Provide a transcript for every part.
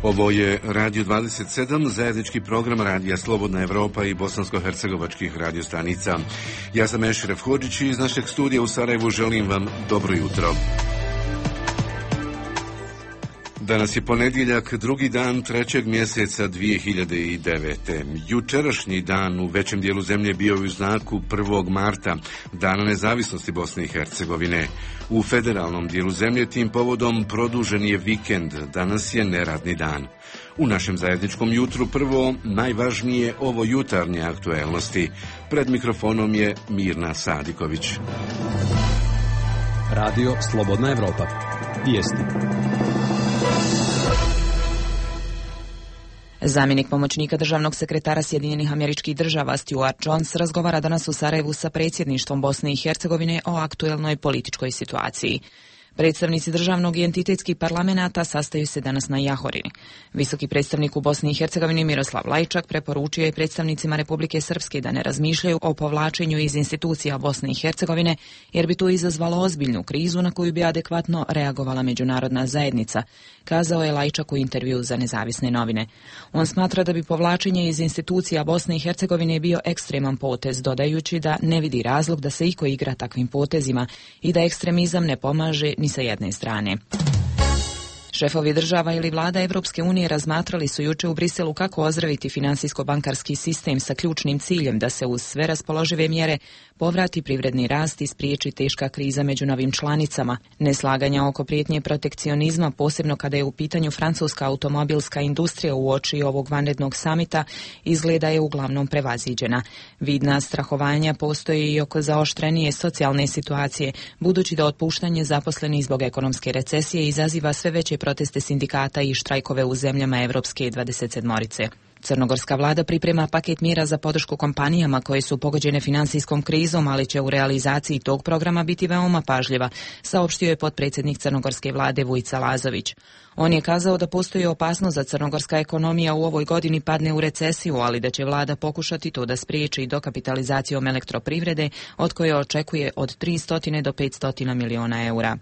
Ovo je Radio 27, zajednički program Radija Slobodna Evropa i bosansko-hercegovačkih radiostanica. Ja sam Ešref Hodžić i iz našeg studija u Sarajevu želim vam dobro jutro. Danas je ponedjeljak, drugi dan trećeg mjeseca 2009. Jučerašnji dan u većem dijelu zemlje bio u znaku 1. marta, dana nezavisnosti Bosne i Hercegovine. U federalnom dijelu zemlje tim povodom produžen je vikend, danas je neradni dan. U našem zajedničkom jutru prvo najvažnije ovo jutarnje aktuelnosti. Pred mikrofonom je Mirna Sadiković. Radio Slobodna Evropa. Vijesti. Zamjenik pomoćnika državnog sekretara Sjedinjenih Američkih Država Stuart Jones razgovara danas u Sarajevu sa predsjedništvom Bosne i Hercegovine o aktuelnoj političkoj situaciji. Predstavnici državnog i entitetskih parlamenata sastaju se danas na Jahorini. Visoki predstavnik u Bosni i Hercegovini Miroslav Lajčak preporučio je predstavnicima Republike Srpske da ne razmišljaju o povlačenju iz institucija Bosne i Hercegovine, jer bi to izazvalo ozbiljnu krizu na koju bi adekvatno reagovala međunarodna zajednica, kazao je Lajčak u intervju za Nezavisne novine. On smatra da bi povlačenje iz institucija Bosne i Hercegovine bio ekstreman potez, dodajući da ne vidi razlog da se iko igra takvim potezima i da ekstremizam ne pomaže ni sa jedne strane. Šefovi država ili vlada Evropske unije razmatrali su juče u Briselu kako ozdraviti finansijsko-bankarski sistem sa ključnim ciljem da se uz sve raspoložive mjere povrati privredni rast i spriječi teška kriza među novim članicama. Neslaganja oko prijetnje protekcionizma, posebno kada je u pitanju francuska automobilska industrija uoči ovog vanrednog samita, izgleda je uglavnom prevaziđena. Vidna strahovanja postoji i oko zaoštrenije socijalne situacije, budući da otpuštanje zaposlenih zbog ekonomske recesije izaziva sve veće proteste sindikata i štrajkove u zemljama Evropske 27-orice. Crnogorska vlada priprema paket mjera za podršku kompanijama koje su pogođene finansijskom krizom, ali će u realizaciji tog programa biti veoma pažljiva, saopštio je potpredsjednik crnogorske vlade Vujica Lazović. On je kazao da postoji opasnost da crnogorska ekonomija u ovoj godini padne u recesiju, ali da će vlada pokušati to da spriječi dokapitalizacijom elektroprivrede, od koje očekuje od 300 do 500 miliona eura.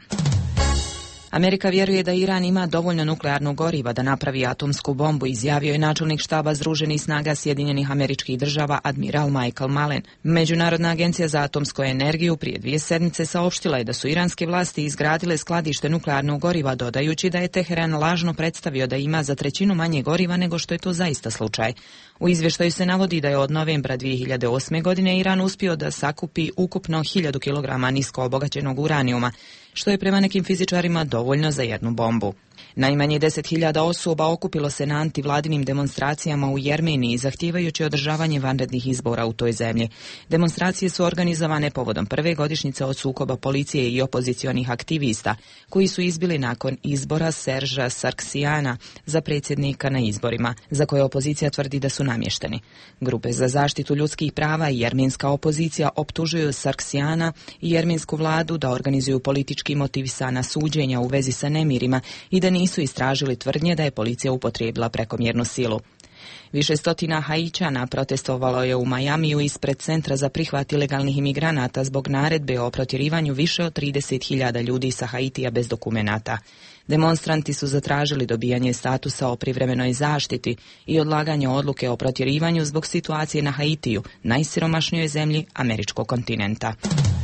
Amerika vjeruje da Iran ima dovoljno nuklearnog goriva da napravi atomsku bombu, izjavio je načelnik štaba Združenih snaga Sjedinjenih Američkih Država admiral Michael Mullen. Međunarodna agencija za atomsku energiju prije 2 sedmice saopštila je da su iranske vlasti izgradile skladište nuklearnog goriva, dodajući da je Teheran lažno predstavio da ima za 1/3 manje goriva nego što je to zaista slučaj. U izvještaju se navodi da je od novembra 2008. godine Iran uspio da sakupi ukupno 1000 kg nisko obogaćenog uranijuma, što je prema nekim fizičarima dovoljno za jednu bombu. Najmanje 10.000 osoba okupilo se na antivladinim demonstracijama u Jermeniji, zahtijevajući održavanje vanrednih izbora u toj zemlji. Demonstracije su organizovane povodom prve godišnjice od sukoba policije i opozicionih aktivista, koji su izbili nakon izbora Serža Sarksijana za predsjednika na izborima, za koje opozicija tvrdi da su namješteni. Grupe za zaštitu ljudskih prava i jermenska opozicija optužuju Sarksijana i jermensku vladu da organizuju politički motivisana suđenja u vezi sa nemirima i da nisu istražili tvrdnje da je policija upotrijebila prekomjernu silu. Više stotina Haićana protestovalo je u Majamiju ispred centra za prihvat ilegalnih imigranata zbog naredbe o protjerivanju više od 30.000 ljudi sa Haitija bez dokumenata. Demonstranti su zatražili dobijanje statusa o privremenoj zaštiti i odlaganje odluke o protjerivanju zbog situacije na Haitiju, najsiromašnijoj zemlji američkog kontinenta.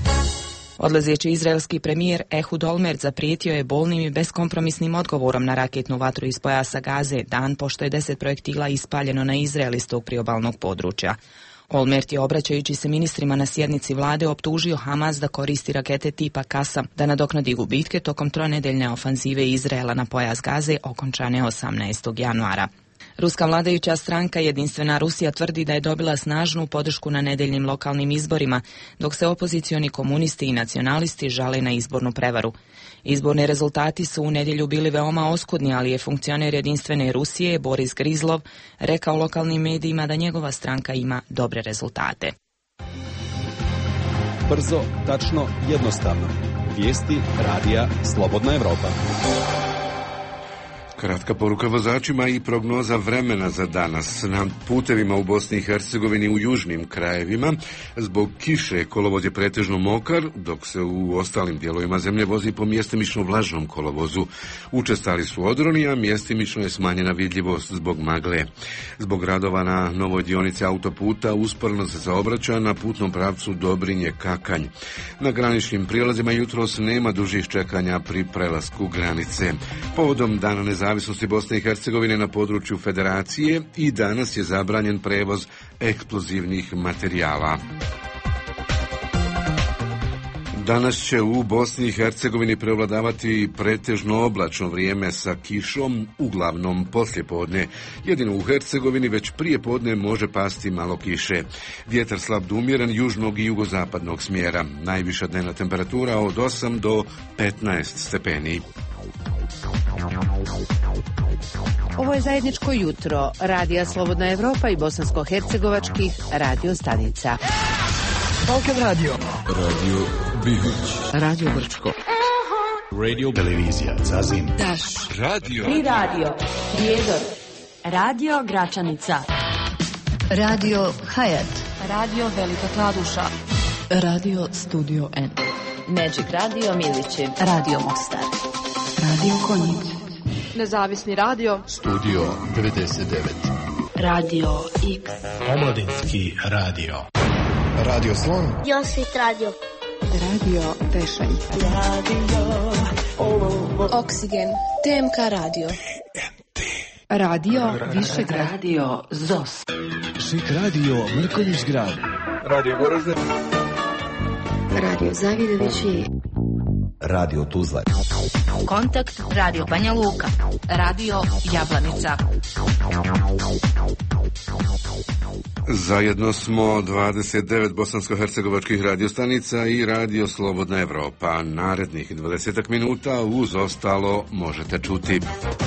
Odlazeći izraelski premijer Ehud Olmert zaprijetio je bolnim i beskompromisnim odgovorom na raketnu vatru iz pojasa Gaze, dan pošto je 10 projektila ispaljeno na Izrael iz tog priobalnog područja. Olmert je, obraćajući se ministrima na sjednici vlade, optužio Hamas da koristi rakete tipa Kasam da nadoknadi gubitke tokom tronedeljne ofanzive Izraela na pojas Gaze okončane 18. januara. Ruska vladajuća stranka Jedinstvena Rusija tvrdi da je dobila snažnu podršku na nedeljnim lokalnim izborima, dok se opozicioni komunisti i nacionalisti žale na izbornu prevaru. Izborni rezultati su u nedjelju bili veoma oskudni, ali je funkcioner Jedinstvene Rusije Boris Grizlov rekao lokalnim medijima da njegova stranka ima dobre rezultate. Brzo, tačno, jednostavno. Vijesti Radija Slobodna Evropa. Kratka poruka vozačima i prognoza vremena za danas. Na putevima u Bosni i Hercegovini u južnim krajevima zbog kiše kolovoz je pretežno mokar, dok se u ostalim dijelovima zemlje vozi po mjestimično vlažnom kolovozu. Učestali su odroni, a mjestimično je smanjena vidljivost zbog magle. Zbog radova na novoj dionici autoputa usporeno se saobraća na putnom pravcu Dobrinje-Kakanj. Na graničnim prijelazima jutros nema dužih čekanja pri prelasku granice. Povodom Dana nezavisnosti Bosne i Hercegovine na području Federacije i danas je zabranjen prevoz eksplozivnih materijala. Danas će u Bosni i Hercegovini prevladavati pretežno oblačno vrijeme sa kišom, uglavnom poslijepodne. Jedino u Hercegovini već prije podne može pasti malo kiše. Vjetar slab do umjeren južnog i jugozapadnog smjera. Najviša dnevna temperatura od 8 do 15 stepeni. Ovo je zajedničko jutro Radija Slobodna Evropa i bosansko-hercegovačkih radio stanica. Balkan Radio. Radio Bihoć. Radio Brčko. Radio Televizija Zazim. Daš. Radio. Tri radio. Prijedor. Radio Gračanica. Radio Hayat. Radio Velika Kladuša. Radio Studio N. Magic Radio Milići. Radio Mostar. Radio Konjic. Nezavisni radio. Studio 99. Radio X. Omladinski radio. Radio Slon. Josip Radio. Radio Tešanj. Radio Oksigen. TMK Radio. Radio Višegrad. Radio ZOS. Šik radio Mrkonjić Grad. Radio Goražde. Radio Zavidovići. Radio Tuzla. Kontakt Radio Banja Luka. Radio Jablanica. Zajedno smo 29 bosansko-hercegovačkih radiostanica i Radio Slobodna Evropa. Narednih 20 minuta uz ostalo možete čuti.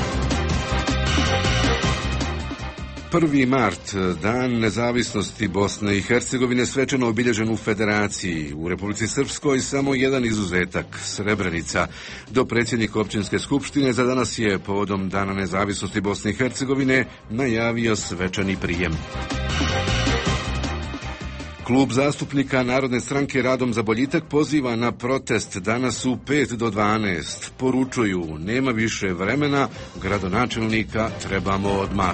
1. mart, dan nezavisnosti Bosne i Hercegovine, svečano obilježen u Federaciji. U Republici Srpskoj samo jedan izuzetak, Srebrenica. Dopredsjednik općinske skupštine za danas je povodom Dana nezavisnosti Bosne i Hercegovine najavio svečani prijem. Klub zastupnika Narodne stranke Radom za boljitak poziva na protest danas u 5 do 12. Poručuju, nema više vremena, gradonačelnika trebamo odmah.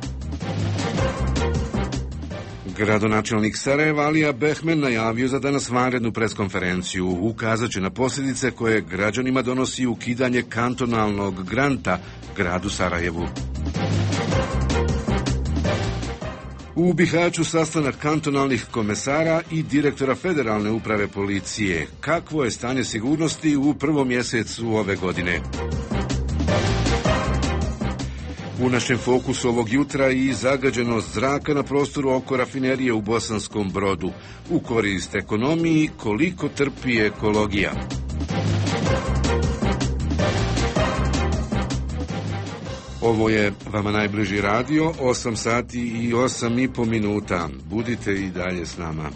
Gradonačelnik Sarajeva Alija Behmen najavio za danas vanrednu preskonferenciju. Ukazat će na posljedice koje građanima donosi ukidanje kantonalnog granta gradu Sarajevu. U Bihaću sastanak kantonalnih komesara i direktora Federalne uprave policije. Kakvo je stanje sigurnosti u prvom mjesecu ove godine? U našem fokusu ovog jutra i zagađenost zraka na prostoru oko rafinerije u Bosanskom Brodu. U korist ekonomiji, koliko trpi ekologija. Ovo je vama najbliži radio, 8 sati i 8,5 minuta. Budite i dalje s nama.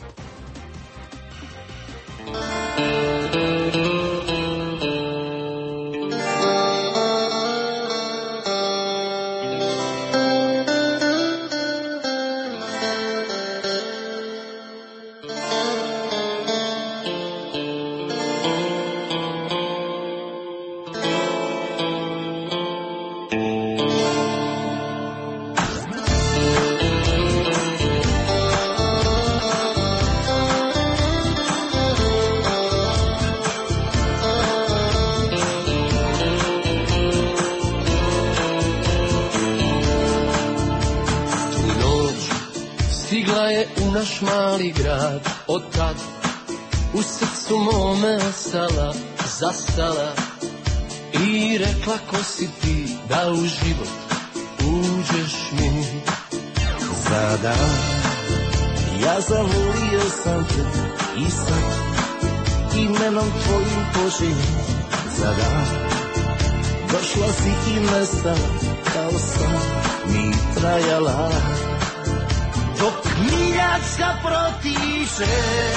Mali grad, od tad u srcu mome ostala, zastala i rekla ko si ti da u život uđeš mi. Za dan ja zavolio sam te i sad imenom tvojim poželjem. Za dan došla si i nestala kao sam mi trajala. Dok miljačka protiče,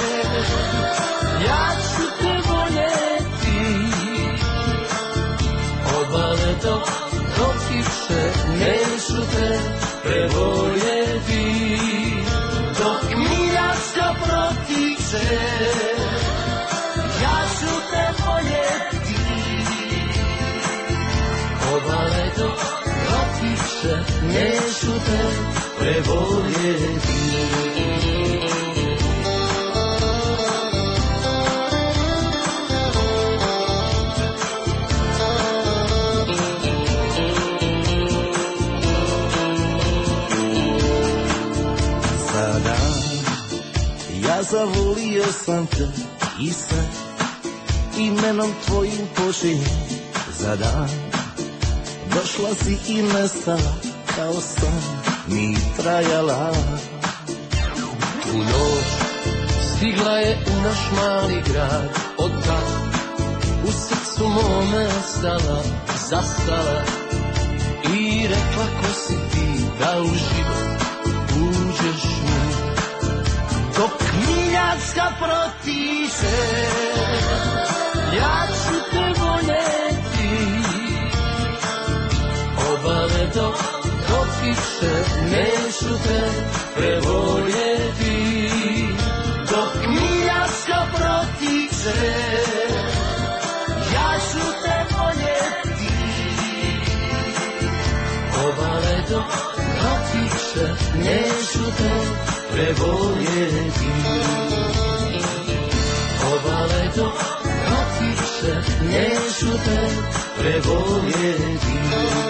ja ću te voljeti. Obale dok obale dok protiče, neću te preboljeti. Sada ja zavolio sam te i sve imenom tvojim počinjem za dan. Došla si i nestala kao san mi trajala. Tu noć stigla je u naš mali grad, od tad u srcu mome ostala, zastala i rekla ko si ti da u život uđeš mi. Dok Miljacka protiče, ja ću te voljeti. Obale dok protiče, neću te prevoljeti. Dok Miljacka protiče, ja ću te voljeti. Obale dok protiče, neću te prevoljeti. Obale dok protiče, neću te prevoljeti.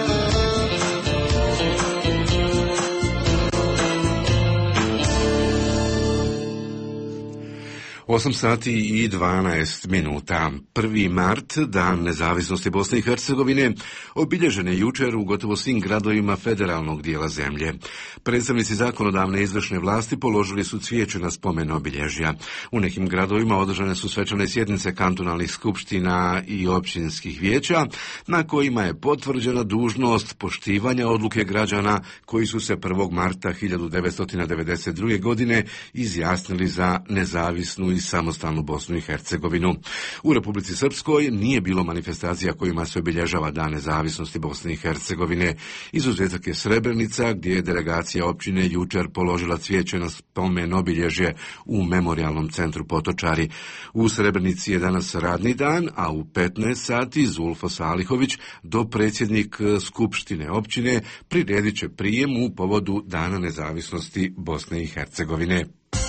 8 sati i 12 minuta. 1. mart, dan nezavisnosti Bosne i Hercegovine, obilježen je jučer u gotovo svim gradovima federalnog dijela zemlje. Predstavnici zakonodavne izvršne vlasti položili su cvijeće na spomen obilježja. U nekim gradovima održane su svečane sjednice kantonalnih skupština i općinskih vijeća, na kojima je potvrđena dužnost poštivanja odluke građana koji su se 1. marta 1992. godine izjasnili za nezavisnu i samostalnu Bosnu i Hercegovinu. U Republici Srpskoj nije bilo manifestacija kojima se obilježava dan nezavisnosti Bosne i Hercegovine. Izuzetak je Srebrenica, gdje je delegacija općine jučer položila cvijeće na spomen obilježje u Memorijalnom centru Potočari. U Srebrenici je danas radni dan, a u 15 sati Zulfo Salihović, dopredsjednik Skupštine općine, priredit će prijem u povodu Dana nezavisnosti Bosne i Hercegovine.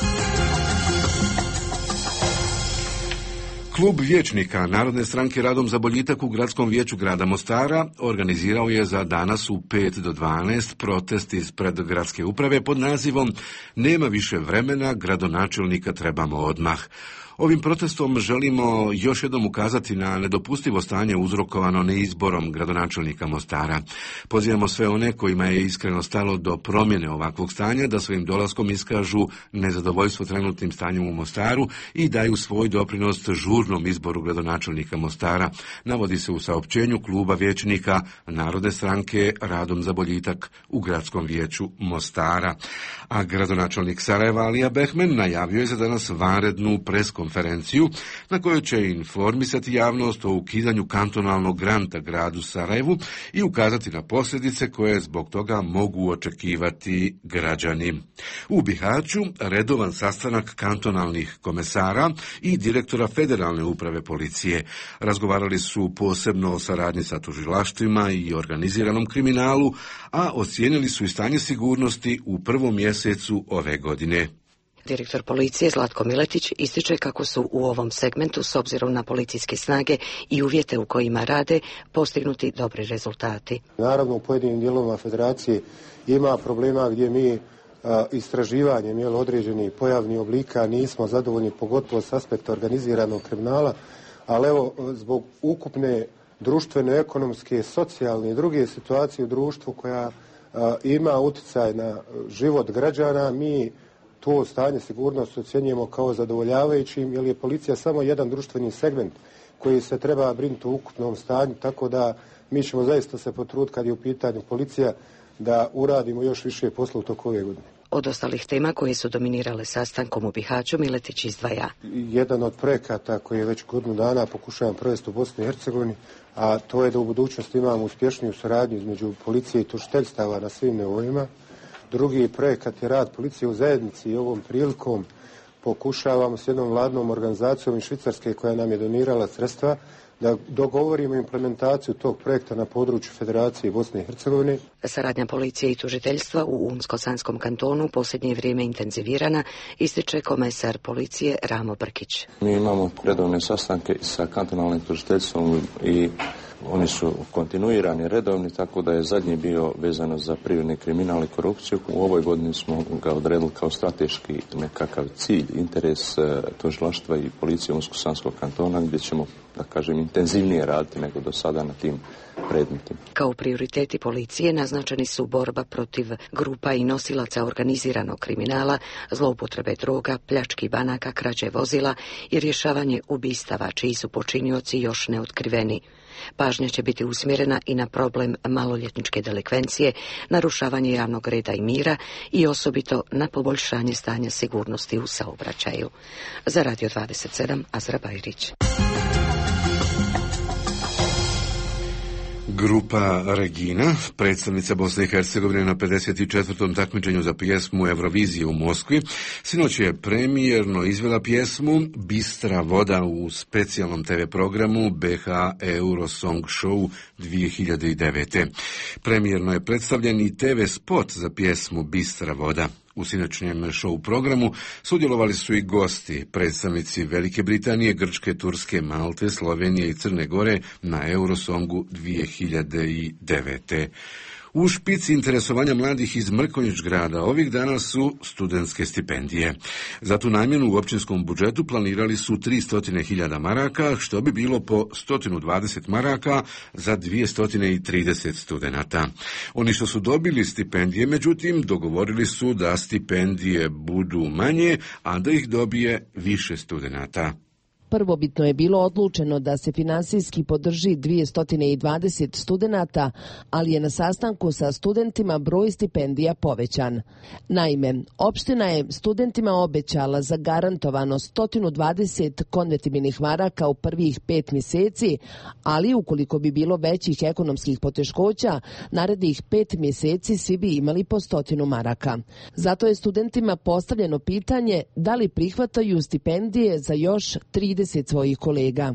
Klub vijećnika Narodne stranke Radom za boljitak u Gradskom vijeću grada Mostara organizirao je za danas u 5 do 12 protest ispred gradske uprave pod nazivom "Nema više vremena, gradonačelnika trebamo odmah". Ovim protestom želimo još jednom ukazati na nedopustivo stanje uzrokovano neizborom gradonačelnika Mostara. Pozivamo sve one kojima je iskreno stalo do promjene ovakvog stanja da svojim dolaskom iskažu nezadovoljstvo trenutnim stanjem u Mostaru i daju svoj doprinos žurnom izboru gradonačelnika Mostara, navodi se u saopćenju kluba vijećnika Narodne stranke Radom za boljitak u Gradskom vijeću Mostara. A gradonačelnik Sarajeva Alija Behmen najavio je za danas vanrednu preskonferenciju na kojoj će informisati javnost o ukidanju kantonalnog granta gradu Sarajevu i ukazati na posljedice koje zbog toga mogu očekivati građani. U Bihaću redovan sastanak kantonalnih komesara i direktora Federalne uprave policije. Razgovarali su posebno o saradnji sa tužilaštvima i organiziranom kriminalu, a ocijenili su i stanje sigurnosti u prvom mjesecu ove godine. Direktor policije Zlatko Miletić ističe kako su u ovom segmentu, s obzirom na policijske snage i uvjete u kojima rade, postignuti dobri rezultati. Naravno, u pojedinim dijelovima federacije ima problema gdje mi istraživanjem određenih pojavnih oblika nismo zadovoljni, pogotovo s aspekta organiziranog kriminala, ali evo, zbog ukupne društvene, ekonomske, socijalne i druge situacije u društvu koja ima utjecaj na život građana, mi to stanje sigurnosti ocjenjujemo kao zadovoljavajućim, jer je policija samo jedan društveni segment koji se treba brinuti u ukupnom stanju, tako da mi ćemo zaista se potruditi kad je u pitanju policija da uradimo još više posla u toku ove godine. Od ostalih tema koje su dominirale sastankom u Bihaću Miletić izdvaja. Jedan od projekata koji je već godinu dana pokušavam provesti u Bosni i Hercegovini, a to je da u budućnosti imamo uspješniju suradnju između policije i tužiteljstava na svim nivoima. Drugi projekat je rad policije u zajednici i ovom prilikom pokušavamo s jednom vladnom organizacijom iz Švicarske koja nam je donirala sredstva da dogovorimo implementaciju tog projekta na području Federacije Bosne i Hercegovine. Saradnja policije i tužiteljstva u Unsko-Sanskom kantonu u posljednje vrijeme intenzivirana, ističe komesar policije Ramo Brkić. Mi imamo redovne sastanke sa kantonalnim tužiteljstvom i oni su kontinuirani, redovni, tako da je zadnji bio vezano za privredni kriminal i korupciju. U ovoj godini smo ga odredili kao strateški nekakav cilj, interes tužilaštva i policije Unsko-Sanskog kantona, gdje ćemo, da kažem, intenzivnije raditi nego do sada na tim predmetima. Kao prioriteti policije naznačeni su borba protiv grupa i nosilaca organiziranog kriminala, zloupotrebe droga, pljački banaka, krađe vozila i rješavanje ubistava čiji su počinioci još neotkriveni. Pažnja će biti usmjerena i na problem maloljetničke delikvencije, narušavanje javnog reda i mira i osobito na poboljšanje stanja sigurnosti u saobraćaju. Za Radio 27, Azra Bajrić. Grupa Regina, predstavnica Bosne i Hercegovine na 54. takmičenju za pjesmu Eurovizije u Moskvi, sinoć je premijerno izvela pjesmu Bistra voda u specijalnom TV programu BH Eurosong Show 2009. Premijerno je predstavljen i TV spot za pjesmu Bistra voda. U sinoćnjem show programu sudjelovali su i gosti, predstavnici Velike Britanije, Grčke, Turske, Malte, Slovenije i Crne Gore na Eurosongu 2009. U špici interesovanja mladih iz Mrkonjić-grada ovih dana su studentske stipendije. Za tu namjenu u općinskom budžetu planirali su 300.000 maraka, što bi bilo po 120 maraka za 230 studenata. Oni što su dobili stipendije, međutim, dogovorili su da stipendije budu manje, a da ih dobije više studenata. Prvobitno je bilo odlučeno da se finansijski podrži 220 studenata, ali je na sastanku sa studentima broj stipendija povećan. Naime, opština je studentima obećala zagarantovano 120 konvertibilnih maraka u prvih 5 mjeseci, ali ukoliko bi bilo većih ekonomskih poteškoća, narednih 5 mjeseci svi bi imali po 100 maraka. Zato je studentima postavljeno pitanje da li prihvataju stipendije za još 30 svojih kolega.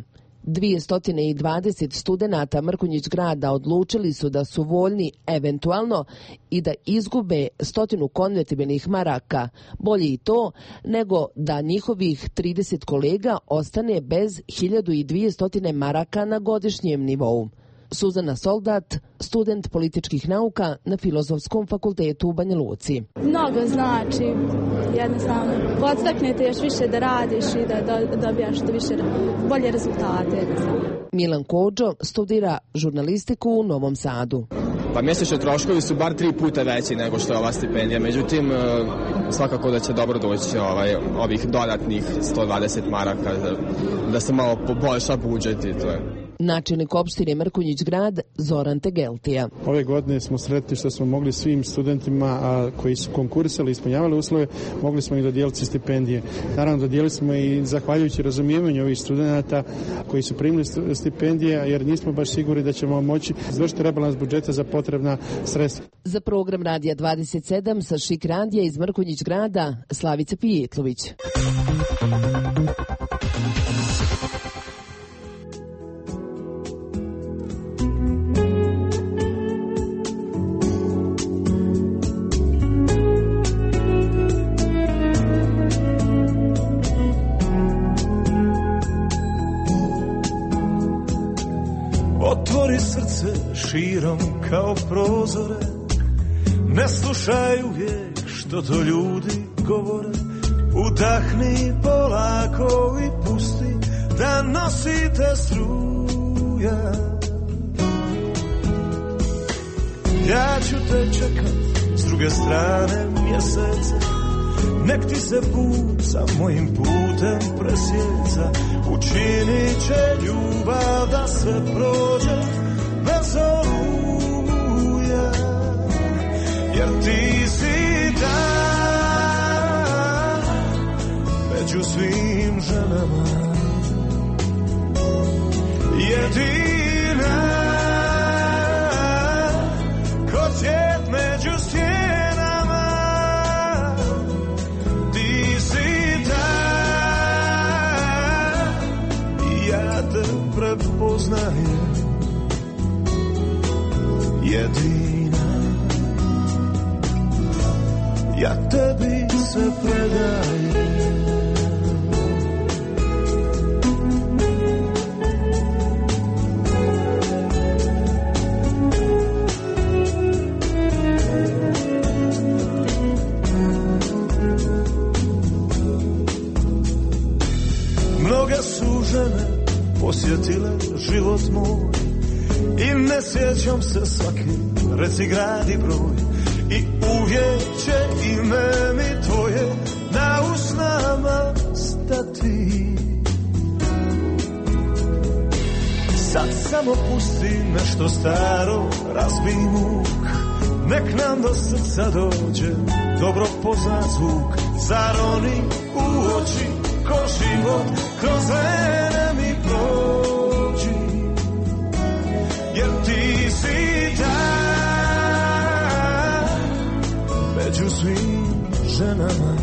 220 studenata Mrkonjić-grada odlučili su da su voljni eventualno i da izgube 100 konvertibilnih maraka. Bolje i to nego da njihovih 30 kolega ostane bez 1200 maraka na godišnjem nivou. Suzana Soldat, student političkih nauka na Filozofskom fakultetu u Banja Luci. Mnogo znači, jednostavno, podstaknete još više da radiš i da dobijaš što više bolje rezultate. Milan Kođo studira žurnalistiku u Novom Sadu. Pa mjesečni troškovi su bar 3 puta veći nego što je ova stipendija, međutim svakako da će dobro doći ovih dodatnih 120 maraka da se malo poboljša budžet i to je. Načelnik opštine Mrkonjić-grad Zoran Tegeltija. Ove godine smo sretni što smo mogli svim studentima koji su konkurisali i ispunjavali uslove, mogli smo i dodijeliti stipendije. Naravno, dodijelili smo i zahvaljujući razumijevanju ovih studenata koji su primili stipendije, jer nismo baš sigurni da ćemo moći izvršiti rebalans budžeta za potrebna sredstva. Za program Radija 27 sa Šik radija iz Mrkonjić-grada Slavica Pijetlović. Otvori srce širom kao prozore, ne slušaj uvijek što to ljudi govore. Udahni polako i pusti da nosite struja. Ja ću te čekat s druge strane mjeseca, nek ti se put sa mojim putem presjeca. Učinit će ljubav da sve prođe bez oluja, jer ti si ta među svim ženama, jedina ko cvijet među stjenama. Ti si ta, ja te prepoznam jedina. Ja tebi se predajem. Mnoge su žene posjetile život moj i ne sjećam se svake, reci grad i broj, i uvijek će ime mi tvoje na usnama stati. Sad samo pusti nešto staro, razbij muk, nek nam do srca dođe dobro poznat zvuk. Zar oni u oči ko život kroz vene mi prođi, jer ti si ta među svim ženama,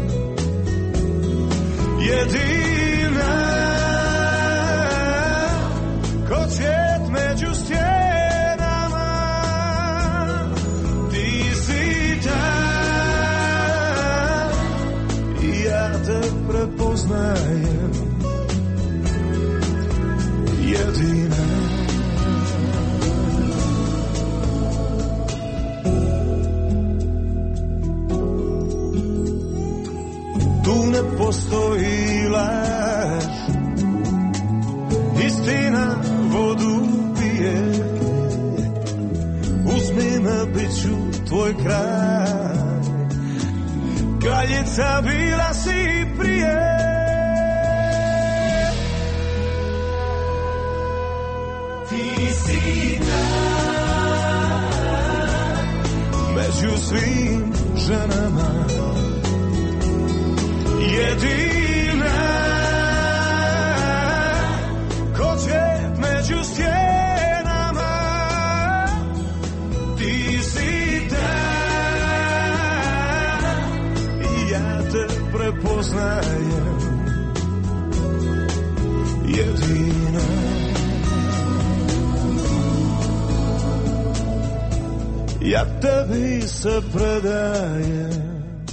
jedina ko cvijet među stjenama. Ti si ta i ja te prepoznajem, jedina. Tu ne postoji laž, istina vodu pije. Uzmi me, bit ću tvoj kraj, kraljica bila si prije. Ti si ta među svim ženama, jedina ko cvijet među stjenama. Ti si ta i ja te prepoznajem, jedina. Ja tebi se predajem.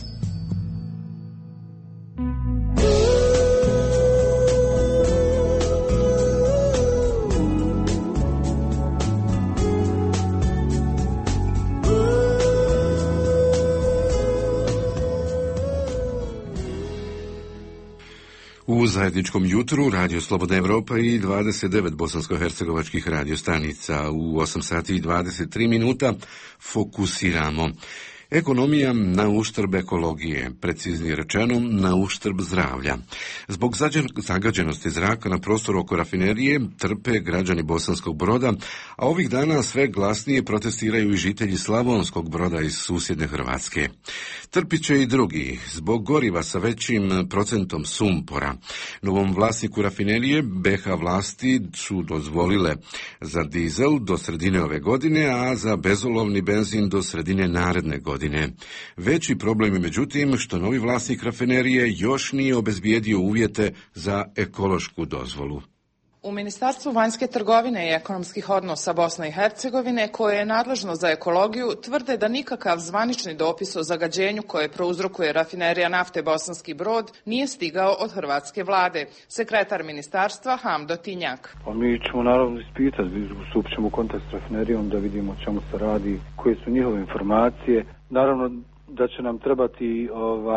U zajedničkom jutru Radio Slobodna Evropa i 29 bosansko-hercegovačkih radiostanica. U 8 sati i 23 minuta fokusiramo. Ekonomija na uštrb ekologije, preciznije rečeno na uštrb zdravlja. Zbog zagađenosti zraka na prostoru oko rafinerije trpe građani Bosanskog Broda, a ovih dana sve glasnije protestiraju i žitelji Slavonskog Broda iz susjedne Hrvatske. Trpit će i drugi, zbog goriva sa većim procentom sumpora. Novom vlasniku rafinerije BH vlasti su dozvolile za dizel do sredine ove godine, a za bezolovni benzin do sredine naredne godine. Veći problem je međutim što novi vlasnik rafinerije još nije obezbijedio uvjete za ekološku dozvolu. U Ministarstvu vanjske trgovine i ekonomskih odnosa Bosne i Hercegovine, koje je nadležno za ekologiju, tvrde da nikakav zvanični dopis o zagađenju koje prouzrokuje rafinerija nafte Bosanski Brod nije stigao od hrvatske vlade. Sekretar ministarstva Hamdo Tinjak. Mi ćemo naravno ispitati, stupit ćemo u kontakt s rafinerijom da vidimo o čemu se radi, koje su njihove informacije. Naravno da će nam trebati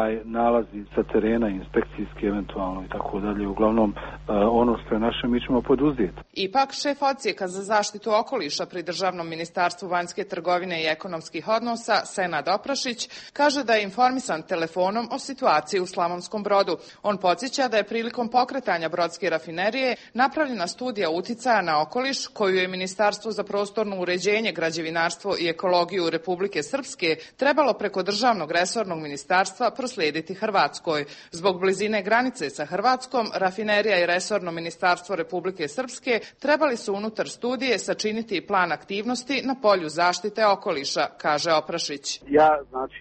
nalazi sa terena, inspekcijski eventualno i tako dalje. Uglavnom, ono što je naše mi ćemo poduzeti. Ipak, šef odsjeka za zaštitu okoliša pri Državnom ministarstvu vanjske trgovine i ekonomskih odnosa, Senad Oprašić, kaže da je informisan telefonom o situaciji u Slavonskom Brodu. On podsjeća da je prilikom pokretanja brodske rafinerije napravljena studija uticaja na okoliš, koju je Ministarstvo za prostorno uređenje, građevinarstvo i ekologiju Republike Srpske trebalo preko Državnog resornog ministarstva proslijediti Hrvatskoj. Zbog blizine granice sa Hrvatskom, rafinerija i resorno ministarstvo Republike Srpske trebali su unutar studije sačiniti plan aktivnosti na polju zaštite okoliša, kaže Oprašić. Ja,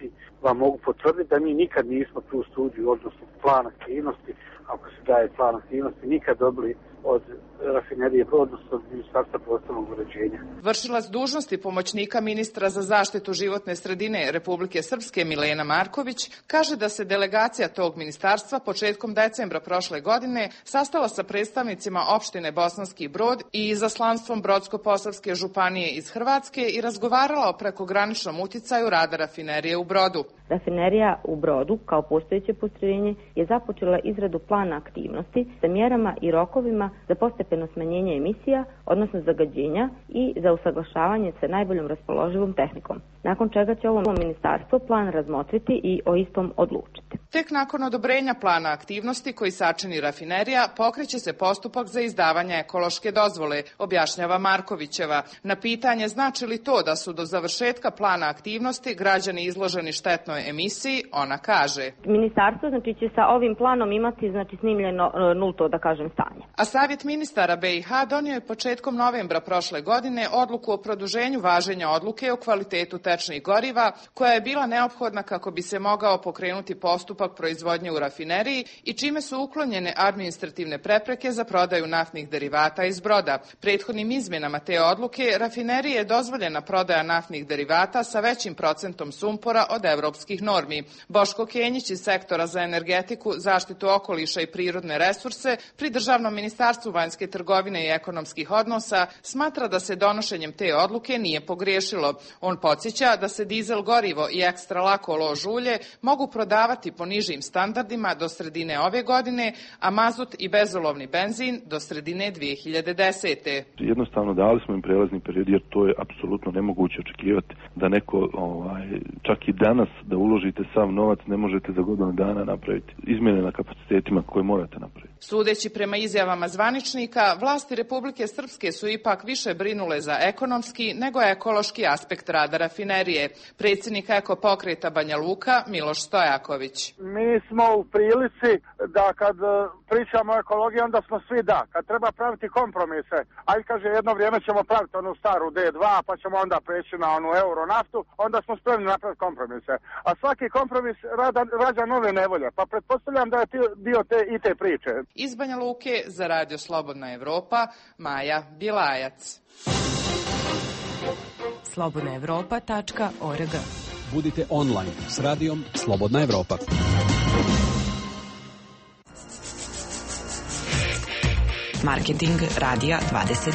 vam mogu potvrditi da mi nikad nismo tu studiju, odnosno plan aktivnosti, ako se daje plan aktivnosti, nikad dobili od rafinerije Brod, odnosno Ministarstva prostornog uređenja. Vršilac dužnosti pomoćnika ministra za zaštitu životne sredine Republike Srpske Milena Marković kaže da se delegacija tog ministarstva početkom decembra prošle godine sastala sa predstavnicima opštine Bosanski Brod i izaslanstvom Brodsko-Posavske županije iz Hrvatske i razgovarala o prekograničnom uticaju rada rafinerije u Brodu. Rafinerija u Brodu, kao postojeće postrojenje, je započela izradu plana aktivnosti sa mjerama i rokovima za postepeno smanjenje emisija, odnosno zagađenja i za usaglašavanje sa najboljom raspoloživom tehnikom. Nakon čega će ovo ministarstvo plan razmotriti i o istom odlučiti. Tek nakon odobrenja plana aktivnosti koji sačini rafinerija, pokreće se postupak za izdavanje ekološke dozvole, objašnjava Markovićeva. Na pitanje znači li to da su do završetka plana aktivnosti građani izloženi štetnoj emisiji, ona kaže. Ministarstvo će sa ovim planom imati snimljeno nulto, da kažem, stanje. A Savjet ministara BiH donio je početkom novembra prošle godine odluku o produženju važenja odluke o kvalitetu tečnih goriva, koja je bila neophodna kako bi se mogao pokrenuti postupak proizvodnje u rafineriji i čime su uklonjene administrativne prepreke za prodaju naftnih derivata iz Broda. Prethodnim izmjenama te odluke rafineriji je dozvoljena prodaja naftnih derivata sa većim procentom sumpora od evropskih normi. Boško Kenjić iz sektora za energetiku, zaštitu okoliša i prirodne resurse pri Državnom ministarstvu vanjske trgovine i ekonomskih odnosa smatra da se donošenjem te odluke nije pogriješilo. On podsjeća da se dizel gorivo i ekstra lako lož ulje mogu prodavati po nižim standardima do sredine ove godine, a mazut i bezolovni benzin do sredine 2010. Jednostavno dali smo im prelazni period jer to je apsolutno nemoguće očekivati da neko čak i danas da uložite sav novac ne možete za godinu dana napraviti izmjene na kapacitetima koje morate napraviti. Sudeći prema izjavama zvaničnika, vlasti Republike Srpske su ipak više brinule za ekonomski nego ekološki aspekt rada rafinerije. Predsjednik Eko pokreta Banja Luka Miloš Stojaković. Mi smo u prilici da kad pričamo o ekologiji onda smo svi da. Kad treba praviti kompromise, ajde kaže jedno vrijeme ćemo praviti onu staru D2 pa ćemo onda preći na onu euro naftu, onda smo spremni napraviti kompromise. A svaki kompromis rađa nove nevolje, pa pretpostavljam da je dio te priče. Iz Banja Luke za Radio Slobodna Evropa, Maja Bilajac. slobodnaevropa.org. Budite online s radijom Slobodna Evropa. Marketing Radija 27.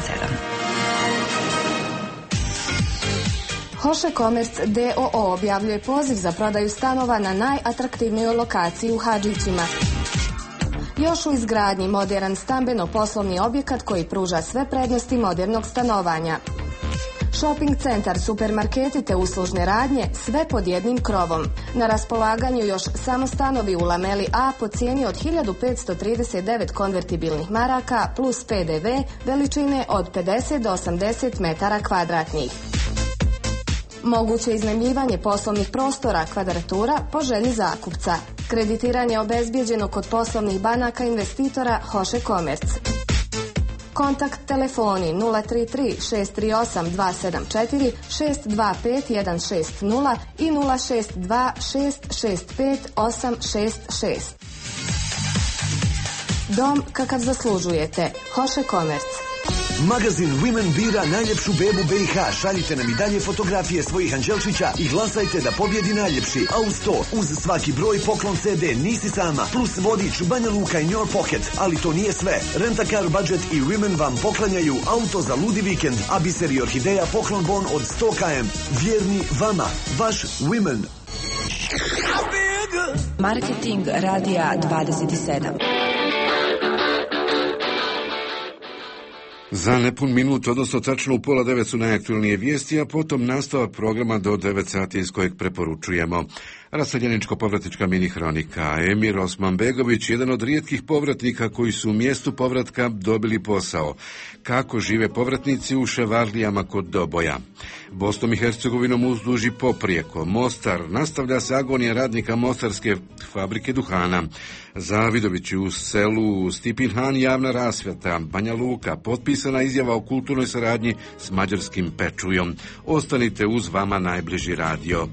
Hoše Commerce DOO objavljuje poziv za prodaju stanova na najatraktivnijoj lokaciji u Hadžićima. Još u izgradnji moderan stambeno-poslovni objekat koji pruža sve prednosti modernog stanovanja. Shopping centar, supermarketi te uslužne radnje, sve pod jednim krovom. Na raspolaganju još samo stanovi u Lameli A po cijeni od 1539 konvertibilnih maraka plus PDV veličine od 50 do 80 metara kvadratnih. Moguće iznajmljivanje poslovnih prostora, kvadratura po želji zakupca. Kreditiranje obezbijeđeno kod poslovnih banaka investitora Hoše Commerce. Kontakt telefoni 033 638 274 625 160 i 062 665 866. Dom kakav zaslužujete. Hoše Commerce. Magazin Women bira najljepšu bebu BiH. Šaljite nam i dalje fotografije svojih anđelčića i glasajte da pobjedi najljepši. A uz to, uz svaki broj poklon CD Nisi sama, plus vodič Banja Luka in Your Pocket. Ali to nije sve. Rent-a-car budget i Women vam poklanjaju auto za ludi vikend, a Biser i Orhideja poklon bon od 100 km. Vjerni vama, vaš Women. Marketing Radija 27. Za nepun minut, odnosno tačno u 8:30 su najaktualnije vijesti, a potom nastavak programa do 9 sati iz kojeg preporučujemo. Raseljeničko-povratnička mini hronika. Emir Osmanbegović, jedan od rijetkih povratnika koji su u mjestu povratka dobili posao. Kako žive povratnici u Ševarlijama kod Doboja. Bosnom i Hercegovinom uzduži poprijeko. Mostar, nastavlja se agonija radnika Mostarske fabrike duhana. Zavidovići u selu Stipinhan, javna rasvjeta. Banja Luka, potpisana izjava o kulturnoj saradnji s mađarskim Pečujom. Ostanite uz vama najbliži radio.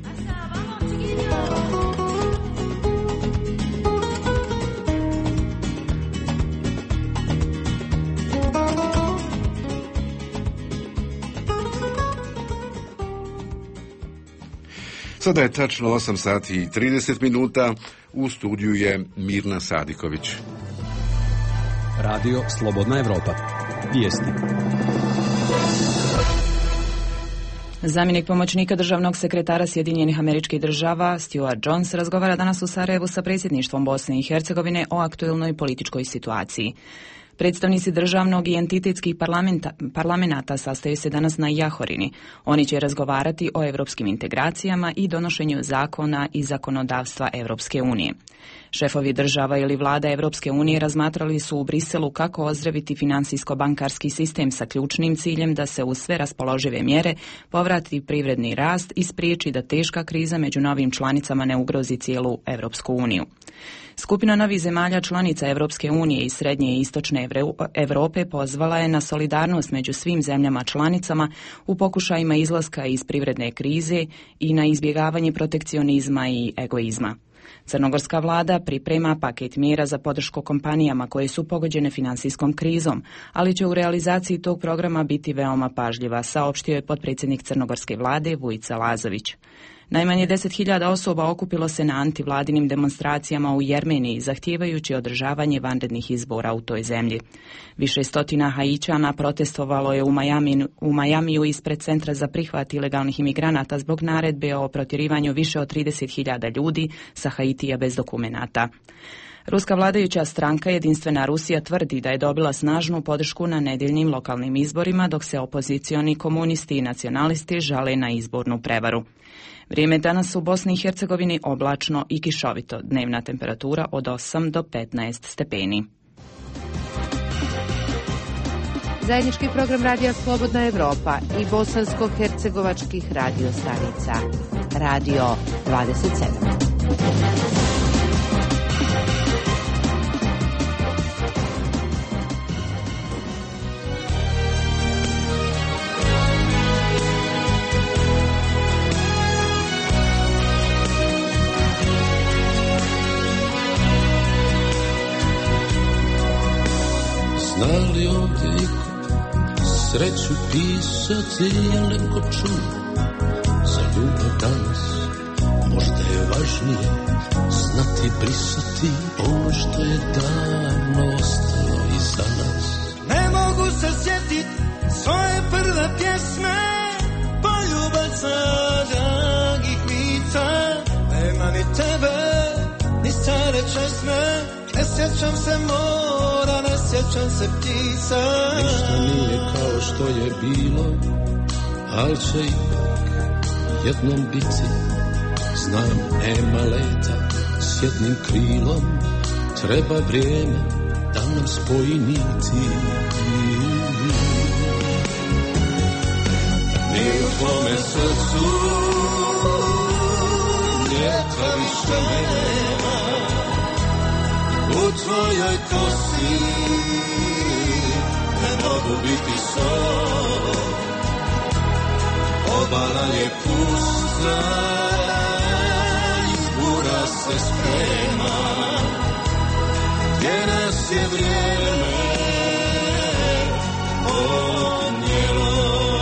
Sada je tačno 8 sati i 30 minuta. U studiju je Mirna Sadiković. Radio Slobodna Evropa. Vijesti. Zamjenik pomoćnika državnog sekretara Sjedinjenih Američkih Država Stuart Jones razgovara danas u Sarajevu sa predsjedništvom Bosne i Hercegovine o aktuelnoj političkoj situaciji. Predstavnici državnog i entitetskih parlamenata sastaju se danas na Jahorini. Oni će razgovarati o europskim integracijama i donošenju zakona i zakonodavstva Europske unije. Šefovi država ili vlada Europske unije razmatrali su u Briselu kako ozdraviti financijsko-bankarski sistem sa ključnim ciljem da se uz sve raspoložive mjere povrati privredni rast i spriječi da teška kriza među novim članicama ne ugrozi cijelu Europsku uniju. Skupina novih zemalja članica Europske unije iz srednje i istočne Europe pozvala je na solidarnost među svim zemljama članicama u pokušajima izlaska iz privredne krize i na izbjegavanje protekcionizma i egoizma. Crnogorska vlada priprema paket mjera za podršku kompanijama koje su pogođene financijskom krizom, ali će u realizaciji tog programa biti veoma pažljiva, saopštio je potpredsjednik crnogorske vlade Vujica Lazović. Najmanje 10.000 osoba okupilo se na antivladinim demonstracijama u Jermeniji, zahtijevajući održavanje vanrednih izbora u toj zemlji. Više stotina Haićana protestovalo je u Majamiju ispred centra za prihvat ilegalnih imigranata zbog naredbe o protjerivanju više od 30.000 ljudi sa Haitija bez dokumenata. Ruska vladajuća stranka Jedinstvena Rusija tvrdi da je dobila snažnu podršku na nedjeljnim lokalnim izborima, dok se opozicioni komunisti i nacionalisti žale na izbornu prevaru. Vrijeme danas u Bosni i Hercegovini oblačno i kišovito, dnevna temperatura od 8 do 15 stepeni. Zajednički program Radija Slobodna Evropa i bosansko-hercegovačkih radio stanica. Radio 27. Znali ovdje sreću pisati, jel neko čuo za ljubav danas? Možda je važnije znati brisati ono što je davno ostalo iza nas. Ne mogu se sjetit svoje prve pjesme, poljubaca dragih lica. Nema ni tebe, ni stare česme, ne sjećam se mora, ne sjećam se ptica. Ništa nije kao što je bilo, al će ipak jednom biti. Znam, nema leta s jednim krilom, treba vrijeme da nam spoji niti. Ni u tvome srcu ljeta više nema, u tvojoj kosi ne mogu biti sol. Obala je pusta, izbura se sprema, gdje nas je vrijeme odnijelo.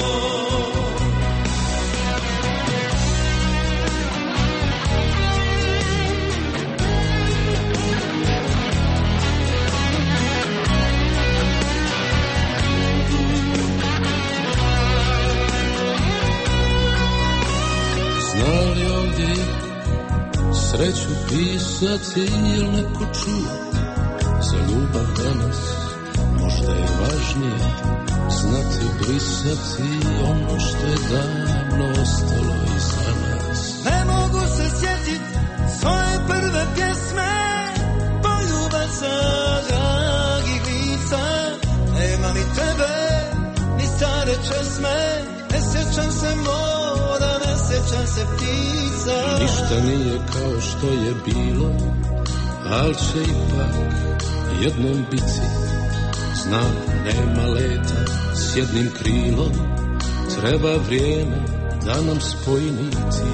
Znali ovdje sreću pisati, jel neko čuo za ljubav danas? Možda je važnije znati brisati ono što je davno ostalo iza nas. Ne mogu se sjetit svoje prve pjesme, poljubaca dragih lica. Nema ni tebe, ni stare česme, ne sjećam se mora, ne sjećam se ptica. Ništa nije kao što je bilo, al će ipak jednom biti. Znam, nema leta s jednim krilom, treba vrijeme da nam spoji niti.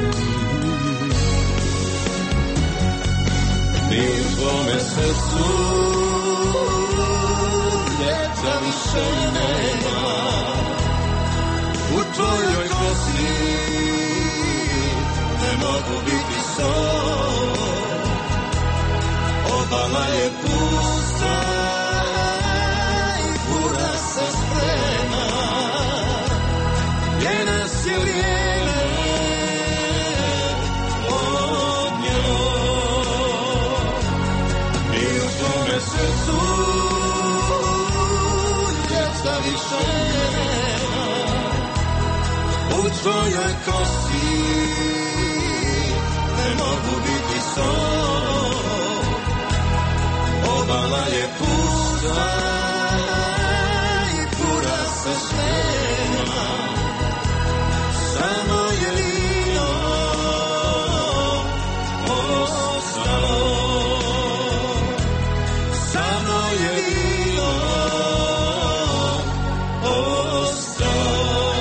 Ni u tvome srcu ljeta više nema, u tvojoj kosi mogu biti sol. Obala je pusta i bura se sprema, gdje nas je vrijeme odnijelo. Mi u tome srcu djeca više nema, u tvojoj kosi ne mogu biti sol. Obala je pusta i bura se sprema, samo je vino ostalo, samo je vino ostalo.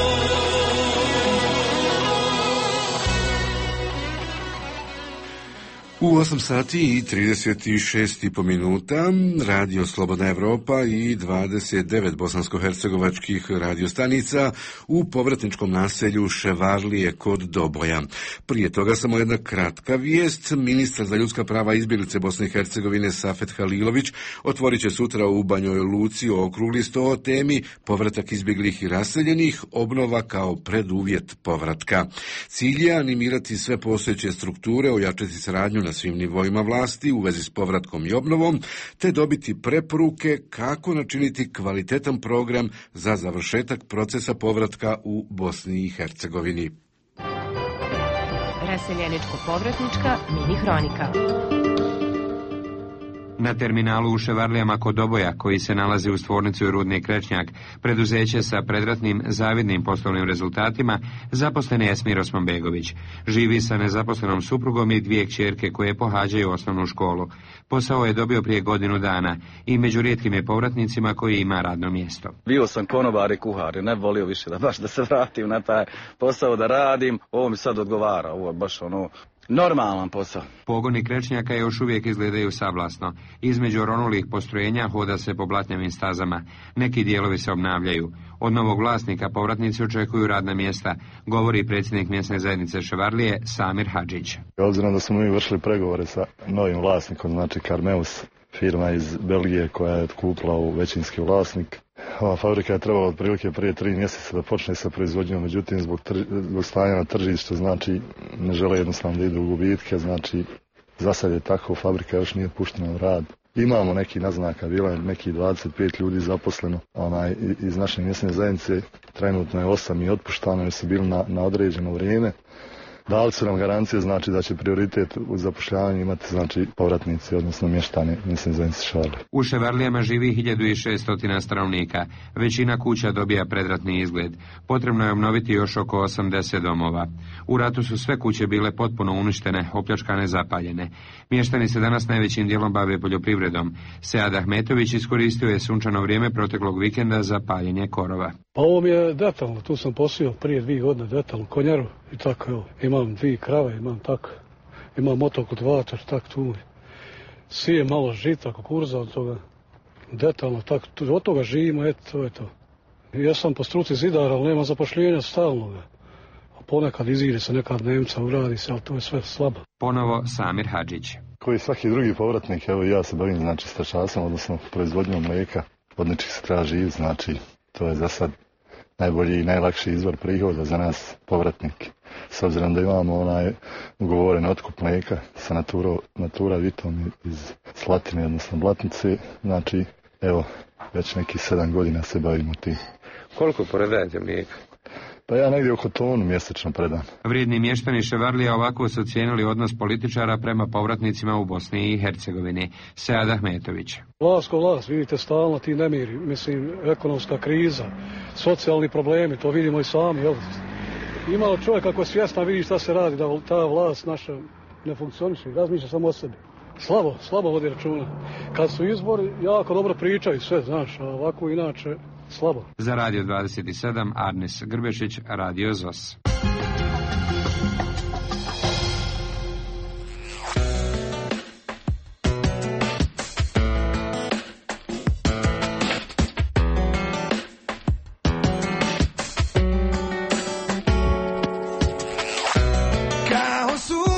U 8 sati i 36,5 minuta Radio Slobodna Evropa i 29 bosansko-hercegovačkih radiostanica u povratničkom naselju Ševarlije kod Doboja. Prije toga samo jedna kratka vijest. Ministar za ljudska prava i izbjeglice Bosne i Hercegovine Safet Halilović otvorit će sutra u Banjoj Luci okrugli sto o temi povratak izbjeglih i raseljenih, obnova kao preduvjet povratka. Cilj je animirati sve postojeće strukture, ojačati saradnju na svim nivoima vlasti u vezi s povratkom i obnovom, te dobiti preporuke kako načiniti kvalitetan program za završetak procesa povratka u Bosni i Hercegovini. Raseljeničko-povratnička mini hronika. Na terminalu u Ševarlijama kod Doboja, koji se nalazi uz tvornicu Rudnik Krečnjak, preduzeće sa predratnim zavidnim poslovnim rezultatima, zaposlen je Esmir Osmanbegović. Živi sa nezaposlenom suprugom i dvije kćerke koje pohađaju osnovnu školu. Posao je dobio prije godinu dana i među rijetkim je povratnicima koji ima radno mjesto. Bio sam konobar i kuhar i ne volio više da se vratim na taj posao da radim. Ovo mi sad odgovara, ovo je baš normalan posao. Pogoni Krečnjaka još uvijek izgledaju sablasno. Između oronulih postrojenja hoda se po blatnjavim stazama. Neki dijelovi se obnavljaju. Od novog vlasnika povratnici očekuju radna mjesta, govori predsjednik mjesne zajednice Ševarlije Samir Hadžić. Obzirom da smo mi vršili pregovore sa novim vlasnikom, znači Carmeus, firma iz Belgije koja je kupila u većinski vlasnik. Ova fabrika je trebala otprilike prije 3 mjeseca da počne sa proizvodnjom, međutim zbog stanja na tržištu, znači ne žele jednostavno da idu u gubitke, znači za sad je tako, fabrika još nije puštena u rad. Imamo neki naznaka, bilo je neki 25 ljudi zaposleno iz naše mjesne zajednice, trenutno je 8 i otpuštano jer su bili na određeno vrijeme. Dali su nam garancije, znači da će prioritet u zapošljavanju imati znači povratnici, odnosno mještani mjesne zajednice Ševarlije. U Ševarlijama živi 1600 stanovnika. Većina kuća dobija predratni izgled. Potrebno je obnoviti još oko 80 domova. U ratu su sve kuće bile potpuno uništene, opljačkane, zapaljene. Mještani se danas najvećim dijelom bave poljoprivredom. Sead Ahmetović iskoristio je sunčano vrijeme proteklog vikenda za paljenje korova. Pa ovo mi je detaljno, tu sam posio prije 2 godine detaljno konjaru i tako, evo, imam 2 krave, imam motokultivator, tako tu sijem malo žita, kukuruza od toga, detaljno, tako, od toga živimo, eto, to je to. Ja sam po struci zidar, ali nema zapošljenja stalnoga. A ponekad izide se neka dnevnica, uradi se, ali to je sve slabo. Ponovo Samir Hadžić. Koji svaki drugi povratnik, evo ja se bavim znači stočarstvom, odnosno proizvodnjom mlijeka, od nečeg se treba živjeti, znači to je za sad najbolji i najlakši izvor prihoda za nas povratnike. S obzirom da imamo ugovoren otkup mlijeka sa Natura Vitom iz Slatine, odnosno Blatnice, znači evo već nekih 7 godina se bavimo tim. Koliko predajete mlijeka? Pa ja negdje oko tonu mjesečno predam. Vrijedni mještani Ševarlija ovako su ocijenili odnos političara prema povratnicima u Bosni i Hercegovini. Sead Ahmetović. Vlast ko vlast, vidite stalno ti nemiri, mislim, ekonomska kriza, socijalni problemi, to vidimo i sami, jel? Imalo čovjek ako je svjestan, vidi šta se radi, da ta vlast naša ne funkcioniše, razmišlja samo o sebi. Slabo vodi računa. Kad su izbori, jako dobro pričaju sve, znaš, a ovako inače slabo. Za Radio 27, Arnes Grbešić, Radio ZOS. Kao su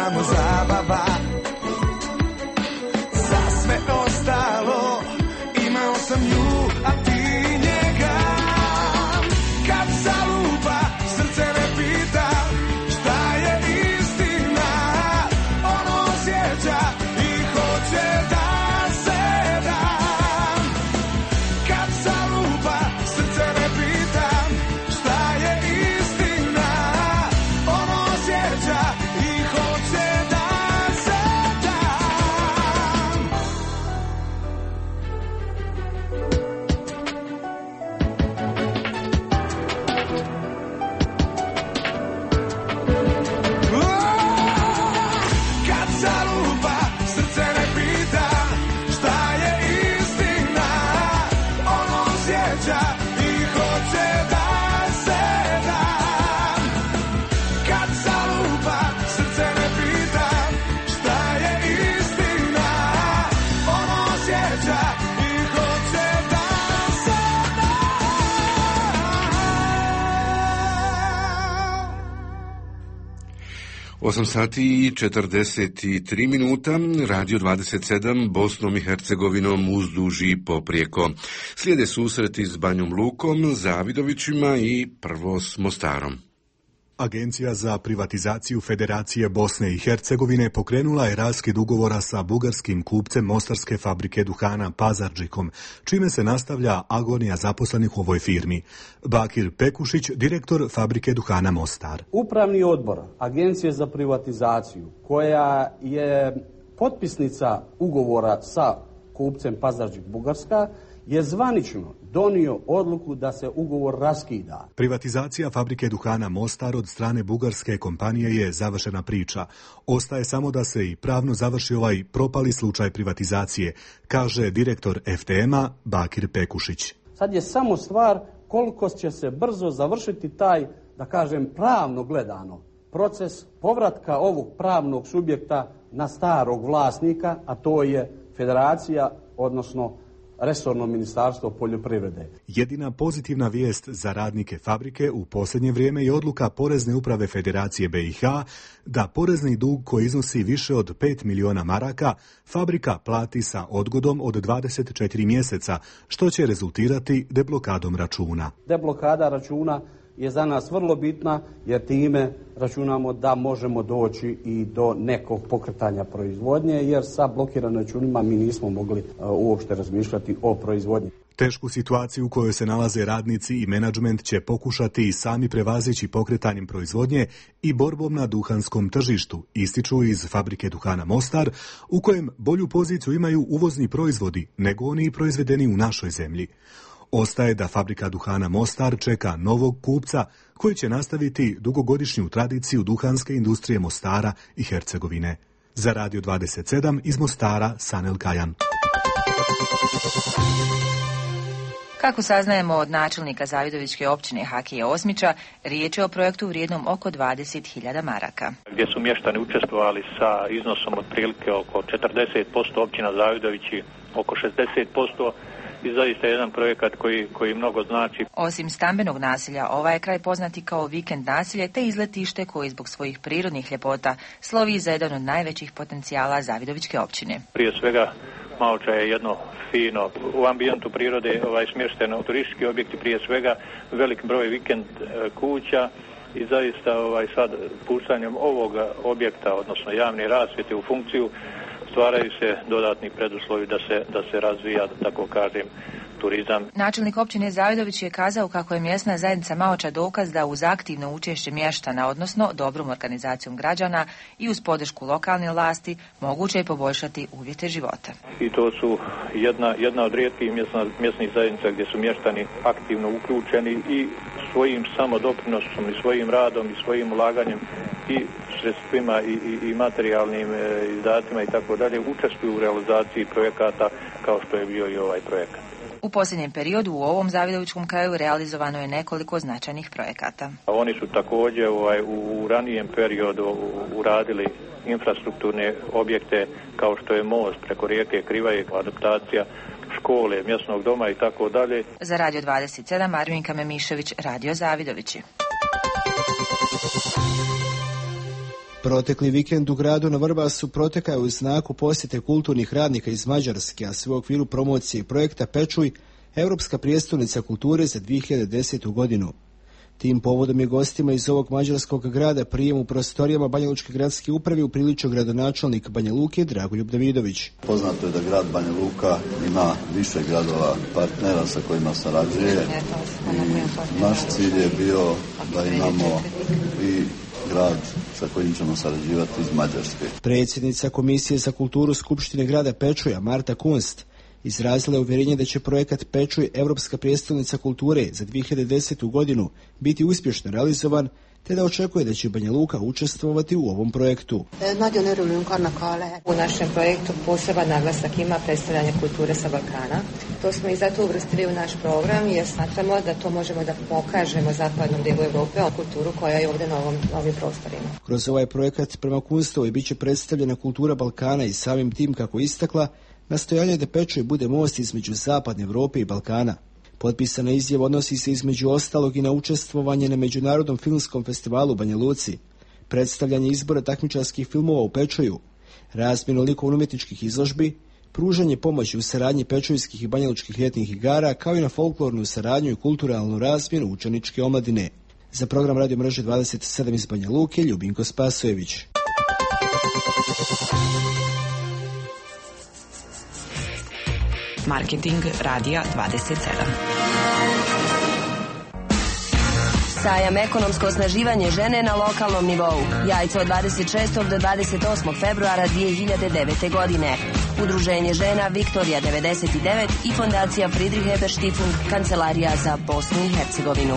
samo zabava. Za sve ostalo imao sam nju, a ti njega. Kad zalupa, srce ne pita šta je istina. Ono osjeća i hoće da se dam. Kad zalupa, srce ne pita šta je istina. Ono osjeća i hoće da se dam. Kad zalupa, srce ne pita šta je istina. Ono osjeća i hoće da se dam. Kad zalupa, srce ne pita šta je istina. Ono osjeća i hoće da se dam. 8 sati i 43 minuta, Radio 27, Bosnom i Hercegovinom uzduž i poprijeko. Slijede susreti s Banjom Lukom, Zavidovićima i prvo s Mostarom. Agencija za privatizaciju Federacije Bosne i Hercegovine pokrenula je raskid ugovora sa bugarskim kupcem mostarske fabrike duhana Pazardžikom, čime se nastavlja agonija zaposlenih u ovoj firmi. Bakir Pekušić, direktor fabrike duhana Mostar. Upravni odbor Agencije za privatizaciju, koja je potpisnica ugovora sa kupcem Pazardžik Bugarska, je zvanično donio odluku da se ugovor raskida. Privatizacija fabrike duhana Mostar od strane bugarske kompanije je završena priča. Ostaje samo da se i pravno završi ovaj propali slučaj privatizacije, kaže direktor FTM-a Bakir Pekušić. Sad je samo stvar koliko će se brzo završiti taj, da kažem, pravno gledano proces povratka ovog pravnog subjekta na starog vlasnika, a to je federacija, odnosno resorno ministarstvo poljoprivrede. Jedina pozitivna vijest za radnike fabrike u posljednje vrijeme je odluka Porezne uprave Federacije BiH da porezni dug koji iznosi više od 5 miliona maraka fabrika plati sa odgodom od 24 mjeseca, što će rezultirati deblokadom računa. Deblokada računa je za nas vrlo bitna jer time računamo da možemo doći i do nekog pokretanja proizvodnje, jer sa blokiranim računima mi nismo mogli uopšte razmišljati o proizvodnji. Tešku situaciju u kojoj se nalaze radnici i menadžment će pokušati i sami prevazići pokretanjem proizvodnje i borbom na duhanskom tržištu, ističu iz fabrike duhana Mostar, u kojem bolju poziciju imaju uvozni proizvodi nego oni proizvedeni u našoj zemlji. Ostaje da fabrika duhana Mostar čeka novog kupca koji će nastaviti dugogodišnju tradiciju duhanske industrije Mostara i Hercegovine. Za Radio 27 iz Mostara, Sanel Kajan. Kako saznajemo od načelnika Zavidovićke općine Hakije Osmića, riječ je o projektu vrijednom oko 20.000 maraka. Gdje su mještani učestvovali sa iznosom otprilike oko 40%, općina Zavidovići oko 60%. I zaista je jedan projekat koji mnogo znači. Osim stambenog naselja, ovaj je kraj poznati kao vikend naselje te izletište koji zbog svojih prirodnih ljepota slovi za jedan od najvećih potencijala Zavidovićke općine. Prije svega Maoča je jedno fino u ambijentu prirode smješteno turistički objekti, prije svega velik broj vikend kuća i zaista sad puštanjem ovog objekta, odnosno javne rasvjete u funkciju, stvaraju se dodatni preduslovi da se razvija, da tako kažem, turizam. Načelnik općine Zavidović je kazao kako je mjesna zajednica Maoča dokaz da uz aktivno učešće mještana, odnosno dobrom organizacijom građana i uz podršku lokalne vlasti, moguće je poboljšati uvjete života. I to su jedna od rijetkih mjesnih zajednica gdje su mještani aktivno uključeni i svojim samodoprinosom i svojim radom i svojim ulaganjem i sredstvima i materijalnim izdatima i tako dalje učestvuju u realizaciji projekata kao što je bio i ovaj projekat. U posljednjem periodu u ovom Zavidovićkom kraju realizovano je nekoliko značajnih projekata. Oni su također u ranijem periodu uradili infrastrukturne objekte kao što je most preko rijeke Krivaje, adaptacija škole, mjesnog doma i tako dalje. Za Radio 27, Marvinka Memišević, Radio Zavidovići. Protekli vikend u gradu na Vrbasu protekao je u znaku posjete kulturnih radnika iz Mađarske, a sve u okviru promocije projekta Pečuj, Europska prijestolnica kulture za 2010. godinu. Tim povodom je gostima iz ovog mađarskog grada prijem u prostorijama Banjalučke gradske uprave upriličio gradonačelnik Banja Luke Dragoljub Davidović. Poznato je da grad Banja Luka ima više gradova partnera sa kojima sarađuje i naš cilj je bio da imamo i grad sa kojim ćemo sarađivati iz Mađarske. Predsjednica Komisije za kulturu Skupštine grada Pečuja Marta Kunst izrazila je uvjerenje da će projekat Pečuj Europska prijestolnica kulture za 2010. godinu biti uspješno realizovan, te da očekuje da će Banja Luka učestvovati u ovom projektu. U našem projektu poseban naglasak ima predstavljanje kulture sa Balkana. To smo i zato uvrstili u naš program jer smatramo da to možemo da pokažemo zapadnom dijelu Europe o kulturu koja je ovdje na ovim prostorima. Kroz ovaj projekat prema Kunstovoj bit će predstavljena kultura Balkana i samim tim, kako istakla, nastojanje da Pečuj bude most između zapadne Europe i Balkana. Potpisana izjava odnosi se između ostalog i na učestvovanje na Međunarodnom filmskom festivalu u Banja Luci, predstavljanje izbora takmičarskih filmova u Pečuju, razmjenu likovno-umjetničkih izložbi, pružanje pomoći u saradnji pečujskih i banjalučkih ljetnih igara, kao i na folklornu saradnju i kulturalnu razmjenu učeničke omladine. Za program Radio mreže 27 iz Banja Luke, Ljubinko Spasojević. Marketing Radija 27. Sajam ekonomsko osnaživanje žene na lokalnom nivou. Jajce od 26. do 28. februara 2009. godine. Udruženje žena Viktorija 99 i fondacija Friedrich Ebert Stiftung, kancelarija za Bosnu i Hercegovinu.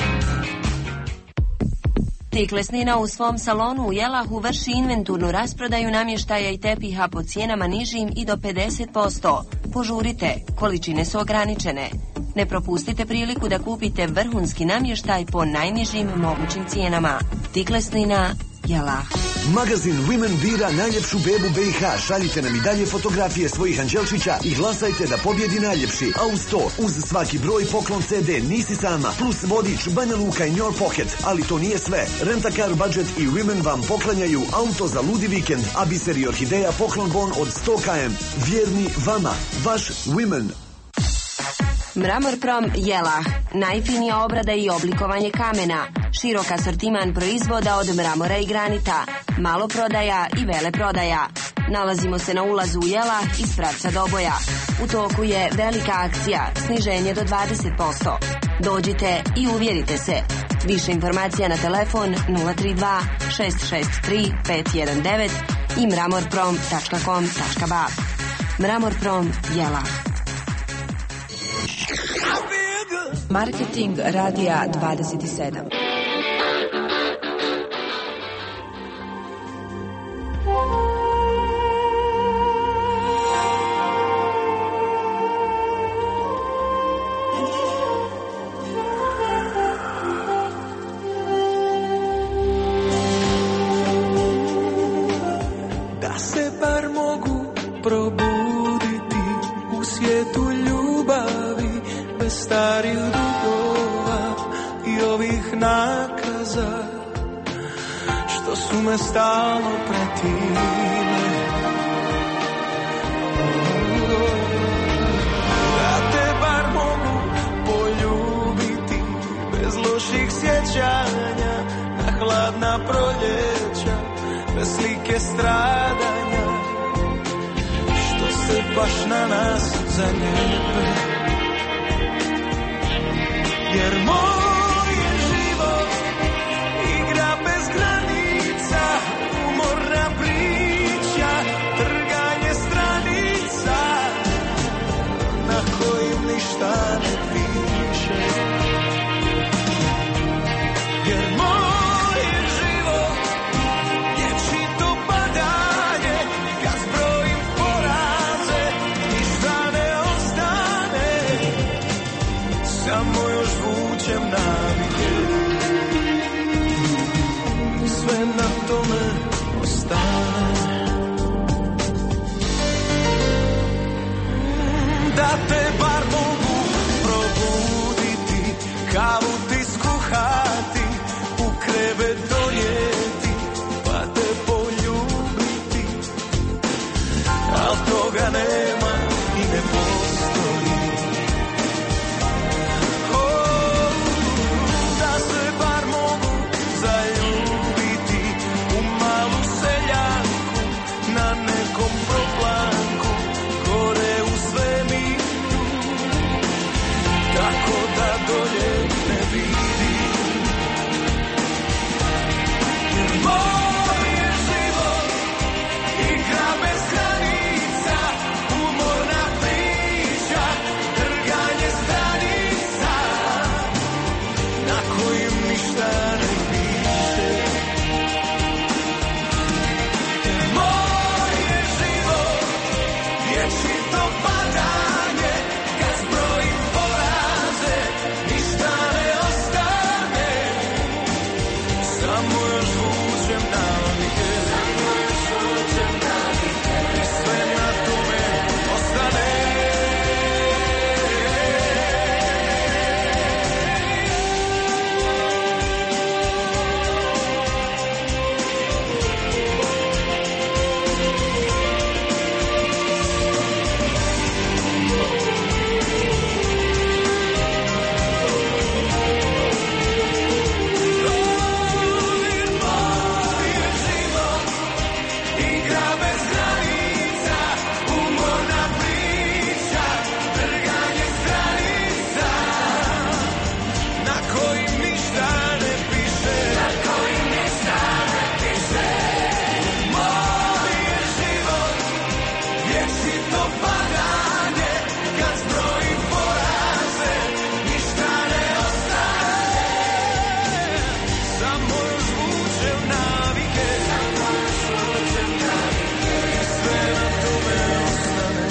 Tiklesnina u svom salonu u Jelahu vrši inventurnu rasprodaju namještaja i tepiha po cijenama nižim i do 50%. Požurite, količine su ograničene. Ne propustite priliku da kupite vrhunski namještaj po najnižim mogućim cijenama. Tiklesnina, Jelah. Magazin Women bira najljepšu bebu BiH. Šaljite nam i dalje fotografije svojih anđelčića i glasajte da pobjedi najljepši. A uz to, uz svaki broj poklon CD Nisi sama, plus vodič Banja Luka i Your Pocket. Ali to nije sve. Rent-a-car budget i Women vam poklanjaju auto za ludi vikend, a Biser i Orhideja poklon bon od 100 km. Vjerni vama, vaš Women. Mramor Prom Jelah. Najfinija obrada i oblikovanje kamena. Širok asortiman proizvoda od mramora i granita. Maloprodaja i veleprodaja. Nalazimo se na ulazu u Jelah iz pravca Doboja. U toku je velika akcija, sniženje do 20%. Dođite i uvjerite se. Više informacija na telefon 032 663 519 i mramorprom.com.ba. Mramor Prom Jelah. Marketing Radija 27. Da se bar mogu probuditi u svijetu ljubavi, bez starih dugova i ovih nakaza što su me stalno pretile. Da te bar mogu poljubiti bez loših sjećanja na hladna proljeća, bez slike stradanja što se baš na nas zaljepe. Jer moj je život igra bez granica, umorna priča, trganje stranica na kojim ništa ne piše. Jer moj je život vječito padanje, kad zbrojim poraze ništa ne ostane, samo još vučem na nema i ne postoji. Da se bar mogu zaljubiti u malu seljanku na nekom proplanku gore u svemiru, tako da dolje ne vidim. Jer moj je život igra bez granica, umorna priča, trganje stranica na kojim ništa ne piše. Jer moj je život vječito padanje, kad zbrojim poraze ništa ne ostane, samo još vučem navike i sve na tome ostane. Igra bez granica, umorna priča, trganje stranica na kojim ništa ne piše. Moj je život vječito padanje, kad zbrojim poraze ništa ne ostane, samo još vučem navike i sve na tome ostane.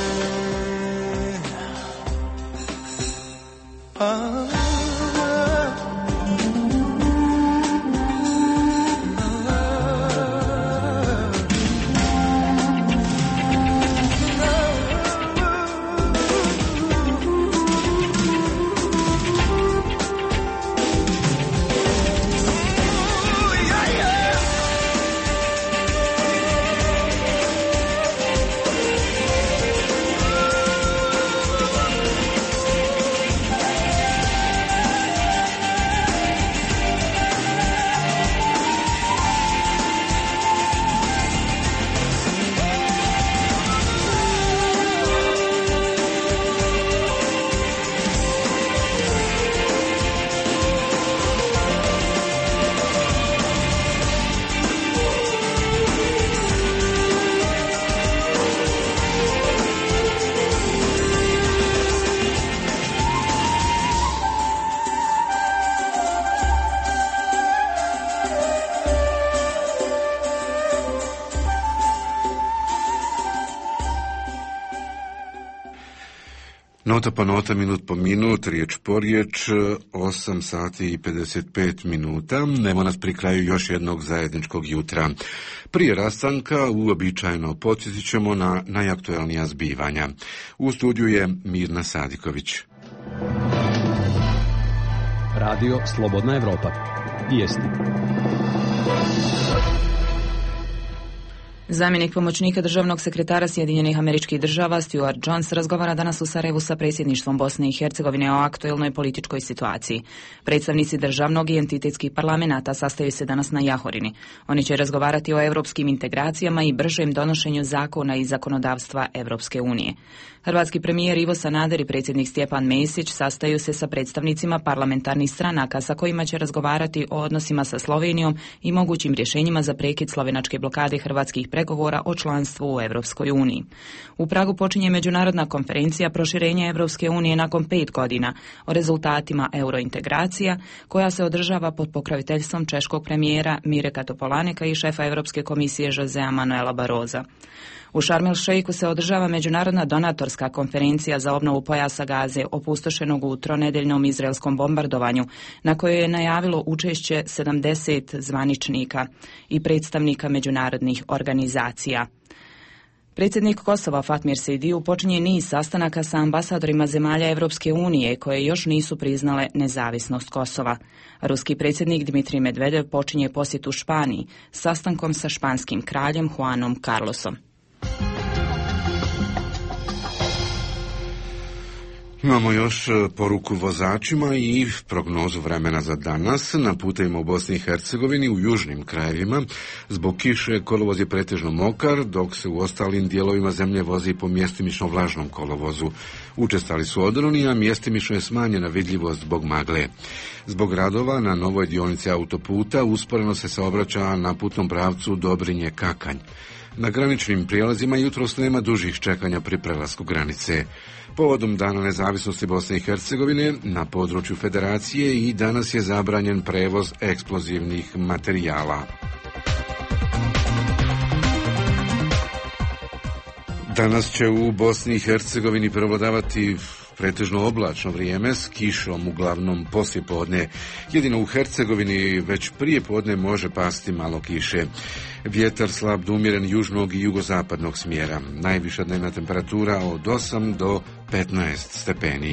Nota po nota, minut po minut, riječ po riječ, 8 sati i 55 minuta. Evo nas pri kraju još jednog zajedničkog jutra. Prije rastanka uobičajeno podsjetit ćemo na najaktualnija zbivanja. U studiju je Mirna Sadiković. Radio Slobodna Evropa. Vijesti. Zamjenik pomoćnika državnog sekretara Sjedinjenih Američkih Država Stuart Jones razgovara danas u Sarajevu sa predsjedništvom Bosne i Hercegovine o aktuelnoj političkoj situaciji. Predstavnici državnog i entitetskih parlamenata sastaju se danas na Jahorini. Oni će razgovarati o europskim integracijama i bržem donošenju zakona i zakonodavstva Europske unije. Hrvatski premijer Ivo Sanader i predsjednik Stjepan Mesić sastaju se sa predstavnicima parlamentarnih stranaka sa kojima će razgovarati o odnosima sa Slovenijom i mogućim rješenjima za prekid slovenačke blokade hrvatskih pregovora o članstvu u Europskoj uniji. U Pragu počinje međunarodna konferencija proširenja Europske unije nakon 5 godina o rezultatima eurointegracija, koja se održava pod pokroviteljstvom češkog premijera Mireka Topolaneka i šefa Europske komisije Josea Manuela Barrosa. U Šarm el Šejku se održava međunarodna donatorska konferencija za obnovu pojasa Gaze opustošenog u tronedeljnom izraelskom bombardovanju, na kojoj je najavilo učešće 70 zvaničnika i predstavnika međunarodnih organizacija. Predsjednik Kosova Fatmir Sejdiu počinje niz sastanaka sa ambasadorima zemalja Europske unije koje još nisu priznale nezavisnost Kosova. Ruski predsjednik Dmitrij Medvedev počinje posjetu Španiji sastankom sa španskim kraljem Juanom Carlosom. Imamo još poruku vozačima i prognozu vremena za danas. Na putevima u Bosni i Hercegovini u južnim krajevima zbog kiše kolovoz je pretežno mokar, dok se u ostalim dijelovima zemlje vozi po mjestimično vlažnom kolovozu. Učestali su odroni, a mjestimično je smanjena vidljivost zbog magle. Zbog radova na novoj dionici autoputa usporeno se saobraća na putnom pravcu Dobrinje-Kakanj. Na graničnim prijelazima jutros nema dužih čekanja pri prelasku granice. Povodom Dana nezavisnosti Bosne i Hercegovine na području federacije i danas je zabranjen prevoz eksplozivnih materijala. Danas će u Bosni i Hercegovini prevladavati pretežno oblačno vrijeme s kišom uglavnom poslijepodne. Jedino u Hercegovini već prije podne može pasti malo kiše. Vjetar slab do umjeren južnog i jugozapadnog smjera. Najviša dnevna temperatura od 8 do 15 stepeni.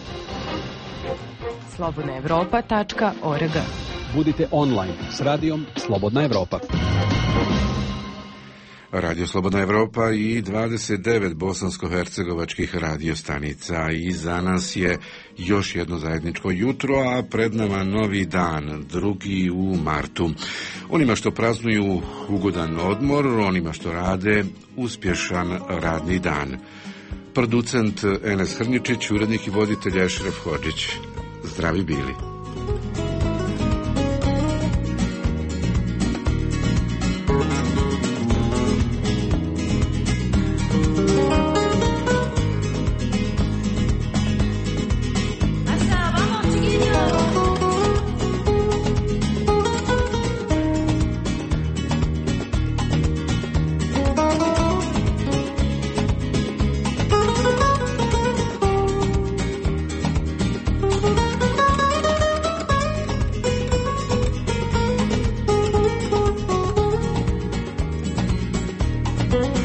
slobodnaevropa.org. Budite online s radijom Slobodna Evropa. Radio Slobodna Evropa i 29 bosansko-hercegovačkih radiostanica i za nas je još jedno zajedničko jutro, a pred nama novi dan, 2. u martu. Onima što praznuju ugodan odmor, onima što rade uspješan radni dan. Producent Enes Hrničić, urednik i voditelj Ešref Hodžić. Zdravi bili. Thank you.